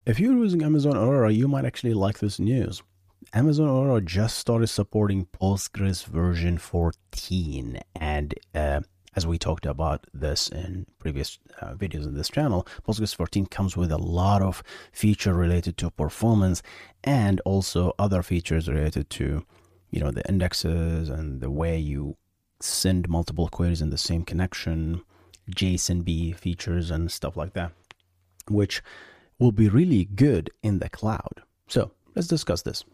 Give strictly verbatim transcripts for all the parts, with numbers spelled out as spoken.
If you're using Amazon Aurora, you might actually like this news. Amazon Aurora just started supporting Postgres version fourteen, and uh, as we talked about this in previous uh, videos on this channel, Postgres fourteen comes with a lot of feature related to performance and also other features related to, you know, the indexes and the way you send multiple queries in the same connection, JSON-B features and stuff like that, which will be really good in the cloud. So let's discuss this.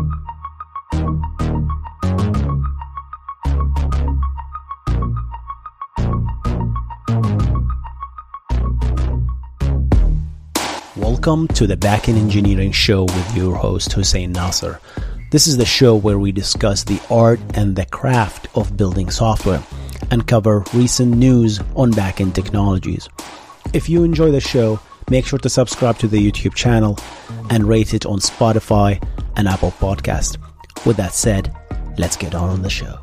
Welcome to the Backend Engineering Show with your host, Hussein Nasser. This is the show where we discuss the art and the craft of building software and cover recent news on backend technologies. If you enjoy the show, make sure to subscribe to the YouTube channel and rate it on Spotify and Apple Podcast. With that said, let's get on with the show.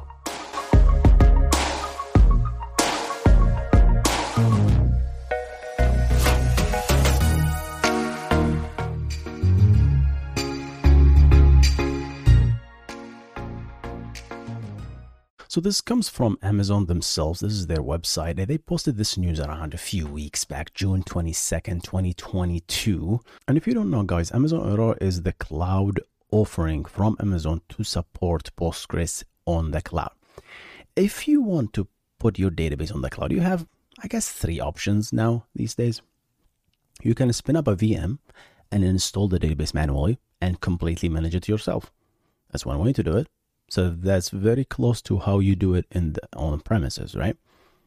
So this comes from Amazon themselves. This is their website. They posted this news around a few weeks back, June twenty-second, twenty twenty-two. And if you don't know, guys, Amazon Aurora is the cloud offering from Amazon to support Postgres on the cloud. If you want to put your database on the cloud, you have, I guess, three options now these days. You can spin up a V M and install the database manually and completely manage it yourself. That's one way to do it. So that's very close to how you do it in the on premises, right?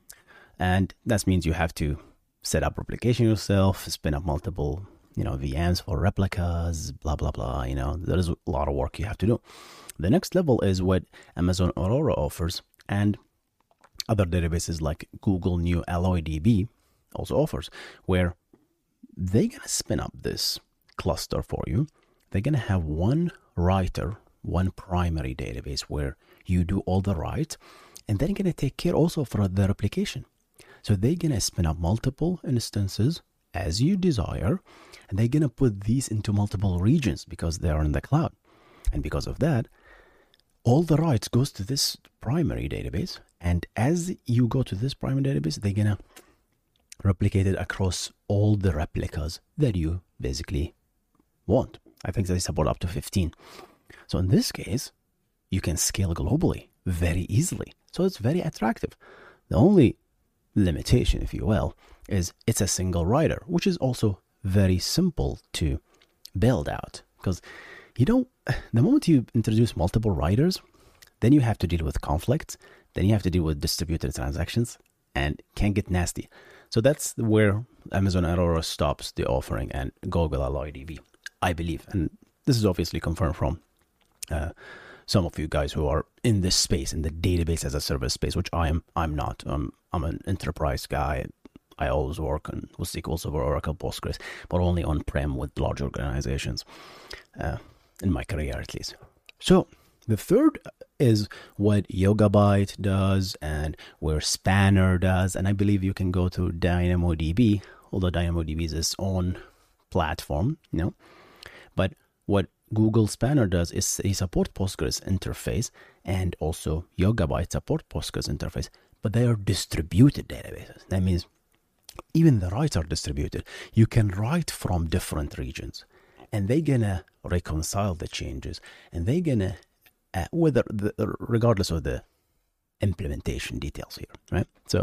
And that means you have to set up replication yourself, spin up multiple, you know, V Ms for replicas, blah, blah, blah. You know, there is a lot of work you have to do. The next level is what Amazon Aurora offers, and other databases like Google New Alloy D B also offers, where they're going to spin up this cluster for you. They're going to have one writer, one primary database where you do all the write, and then going to take care also for the replication. So they're going to spin up multiple instances as you desire, and they're going to put these into multiple regions because they are in the cloud. And because of that, all the writes goes to this primary database, and as you go to this primary database, they're going to replicate it across all the replicas that you basically want. I think they support up to fifteen. So in this case, you can scale globally very easily. So it's very attractive. The only limitation, if you will, is it's a single writer, which is also very simple to build out. Because you don't, the moment you introduce multiple writers, then you have to deal with conflicts, then you have to deal with distributed transactions, and can get nasty. So that's where Amazon Aurora stops the offering and Google Alloy D B, I believe. And this is obviously confirmed from Uh, some of you guys who are in this space, in the database as a service space, which I am. I'm not. I'm. I'm an enterprise guy. I always work on with S Q L Server, Oracle, Postgres, but only on-prem with large organizations. Uh, in my career, at least. So the third is what Yogabyte does and where Spanner does, and I believe you can go to DynamoDB, although DynamoDB is its own platform, you know. But what Google Spanner does is they support Postgres interface, and also Yogabyte support Postgres interface, but they are distributed databases. That means even the writes are distributed. You can write from different regions, and they're gonna reconcile the changes, and they're gonna, uh, whether the, regardless of the implementation details here, right? So,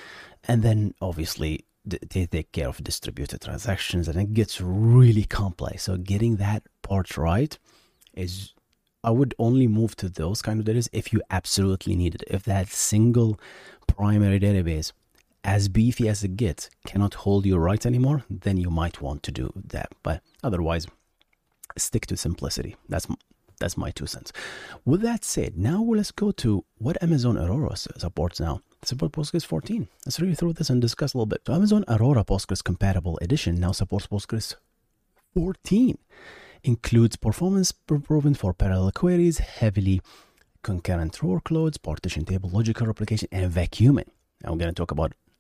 and then obviously they take care of distributed transactions, and it gets really complex. So getting that part right is, I would only move to those kind of databases if you absolutely need it. If that single primary database, as beefy as it gets, cannot hold your rights anymore, then you might want to do that. But otherwise, stick to simplicity. That's that's my two cents. With that said, now let's go to what Amazon Aurora supports now. Support Postgres fourteen. Let's read through this and discuss a little bit. So Amazon Aurora Postgres Compatible Edition now supports Postgres fourteen. Includes performance improvement for parallel queries, heavily concurrent workloads, partition table logical replication, and vacuuming. Now we're going to talk about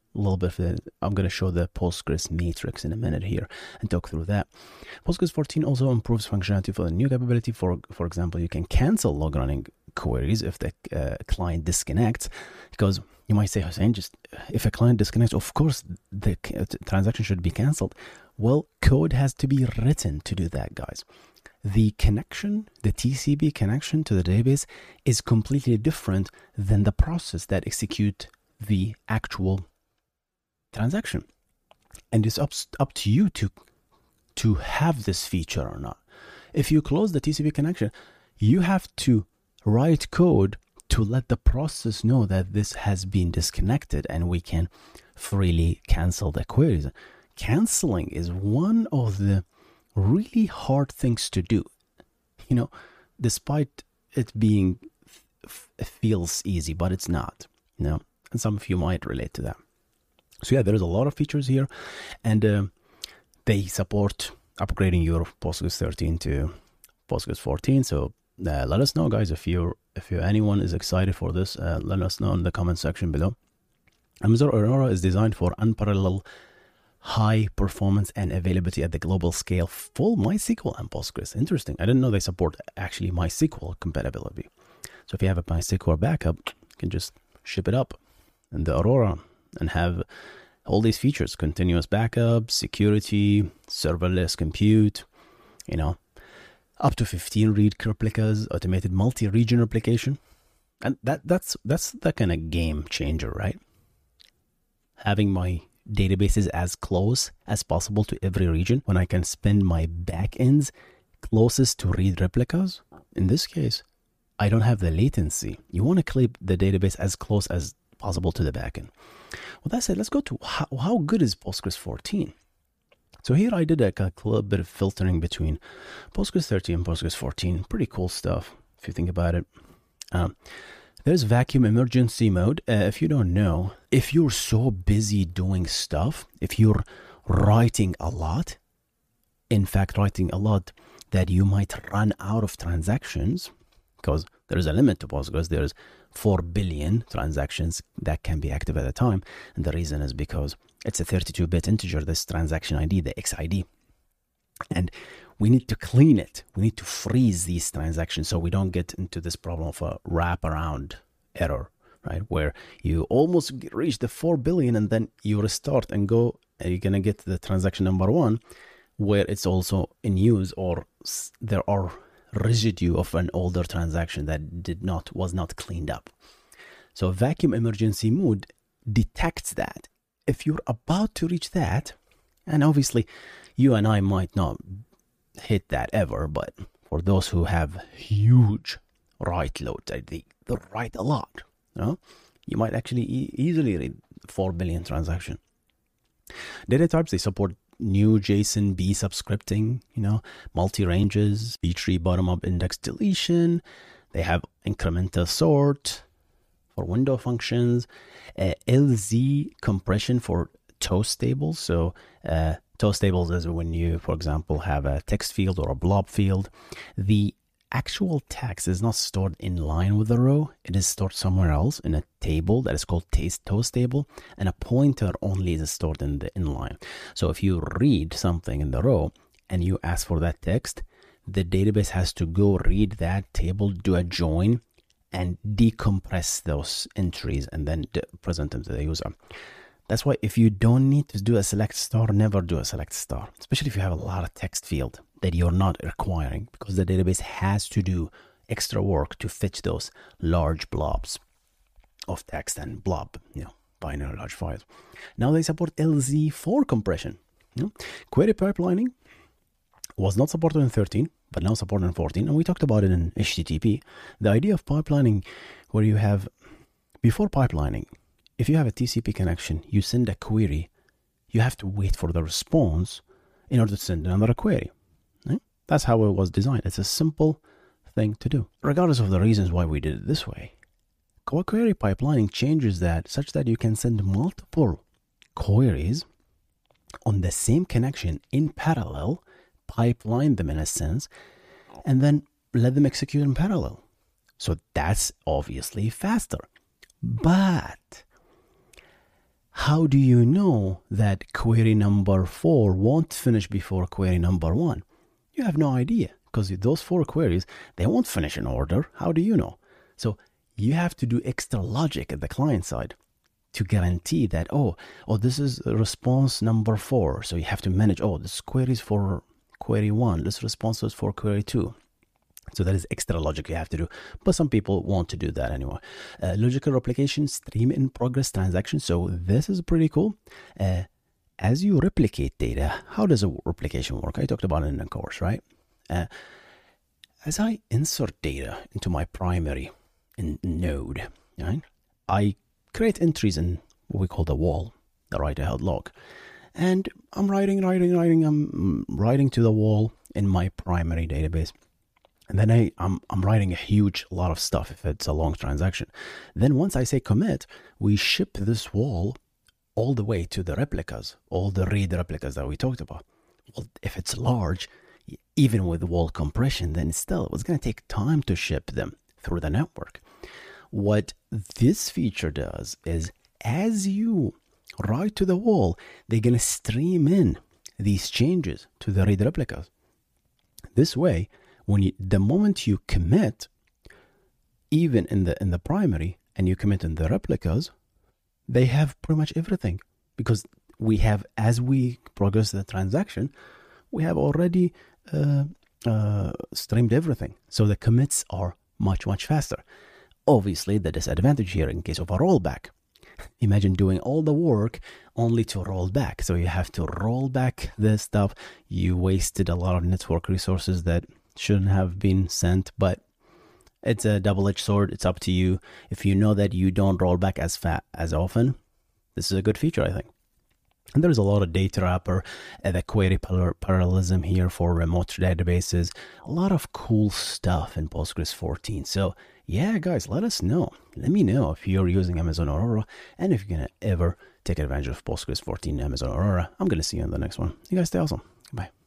a little bit of the, I'm going to show the Postgres matrix in a minute here and talk through that. Postgres fourteen also improves functionality for the new capability. For for example, you can cancel log running queries if the uh, client disconnects, because you might say, Hussein, just if a client disconnects, of course the transaction should be canceled. Well, code has to be written to do that, guys. The connection, the T C P connection to the database is completely different than the process that execute the actual transaction. And it's up, up to you to, to have this feature or not. If you close the T C P connection, you have to write code to let the process know that this has been disconnected and we can freely cancel the queries. Canceling is one of the really hard things to do, you know, despite it being f- feels easy, but it's not, you know, and some of you might relate to that. So yeah, there's a lot of features here, and uh, they support upgrading your Postgres thirteen to Postgres fourteen. So uh, let us know, guys, if you're if you anyone is excited for this. Uh, let us know in the comment section below. Amazon Aurora is designed for unparalleled high performance and availability at the global scale. Full MySQL and Postgres. Interesting. I didn't know they support actually MySQL compatibility. So if you have a MySQL backup, you can just ship it up in the Aurora and have all these features: continuous backup, security, serverless compute, you know, up to fifteen read replicas, automated multi-region replication. And that that's that's the kind of game changer, right? Having my databases as close as possible to every region when I can spend my backends closest to read replicas. In this case, I don't have the latency. You want to keep the database as close as possible to the backend. Well, that said, let's go to how, how good is Postgres fourteen. So here I did a, a little bit of filtering between Postgres thirteen and Postgres fourteen. Pretty cool stuff if you think about it. Um, There's vacuum emergency mode. Uh, if you don't know, if you're so busy doing stuff, if you're writing a lot, in fact, writing a lot that you might run out of transactions, because there is a limit to Postgres. There's four billion transactions that can be active at a time. And the reason is because it's a thirty-two bit integer, this transaction I D, the X I D. And we need to clean it. We need to freeze these transactions so we don't get into this problem of a wraparound error, right? Where you almost reach the four billion and then you restart and go, and you're going to get the transaction number one where it's also in use, or there are residue of an older transaction that did not, was not cleaned up. So vacuum emergency mode detects that. If you're about to reach that, and obviously you and I might not hit that ever, but for those who have huge write loads, they, they write a lot, you know, you might actually e- easily read four billion transaction. Data types, they support new JSON B subscripting, you know, multi-ranges, B-tree bottom-up index deletion. They have incremental sort for window functions, uh, L Z compression for toast tables. So uh, toast tables is when you, for example, have a text field or a blob field. The actual text is not stored in line with the row. It is stored somewhere else in a table that is called toast table, and a pointer only is stored in the inline. So if you read something in the row and you ask for that text, the database has to go read that table, do a join, and decompress those entries and then present them to the user. That's why if you don't need to do a select star, never do a select star, especially if you have a lot of text field that you're not requiring, because the database has to do extra work to fetch those large blobs of text and blob, you know, binary large files. Now they support L Z four compression. You know? Query pipelining was not supported in thirteen, but now supported in fourteen, and we talked about it in H T T P. The idea of pipelining, where you have, before pipelining, if you have a T C P connection, you send a query, you have to wait for the response in order to send another query. Right? That's how it was designed. It's a simple thing to do, regardless of the reasons why we did it this way. Query pipelining changes that such that you can send multiple queries on the same connection in parallel, pipeline them in a sense, and then let them execute in parallel. So that's obviously faster. But how do you know that query number four won't finish before query number one? You have no idea, because those four queries, they won't finish in order. How do you know? So you have to do extra logic at the client side to guarantee that, oh, oh, this is response number four. So you have to manage, oh, this query is for query one, this response is for query two. So that is extra logic you have to do. But some people want to do that anyway. Uh, logical replication, stream in progress transaction. So this is pretty cool. Uh, as you replicate data, how does a replication work? I talked about it in the course, right? Uh, as I insert data into my primary in node, right, I create entries in what we call the wall, the write-ahead log. And I'm writing, writing, writing, I'm writing to the wall in my primary database. And then I, I'm, I'm writing a huge lot of stuff if it's a long transaction. Then once I say commit, we ship this wall all the way to the replicas, all the read replicas that we talked about. Well, if it's large, even with wall compression, then still it was going to take time to ship them through the network. What this feature does is as you write to the wall, they're going to stream in these changes to the read replicas. This way, when you, the moment you commit, even in the in the primary, and you commit in the replicas, they have pretty much everything, because we have, as we progress the transaction, we have already uh, uh, streamed everything. So the commits are much, much faster. Obviously, the disadvantage here in case of a rollback. Imagine doing all the work only to roll back. So you have to roll back this stuff. You wasted a lot of network resources that shouldn't have been sent, but it's a double-edged sword. It's up to you. If you know that you don't roll back as fat as often, this is a good feature, I think. And there's a lot of data wrapper, uh, the query parallelism here for remote databases, a lot of cool stuff in Postgres fourteen. So yeah, guys, let us know. Let me know if you're using Amazon Aurora and if you're going to ever take advantage of Postgres fourteen Amazon Aurora. I'm going to see you in the next one. You guys stay awesome. Bye.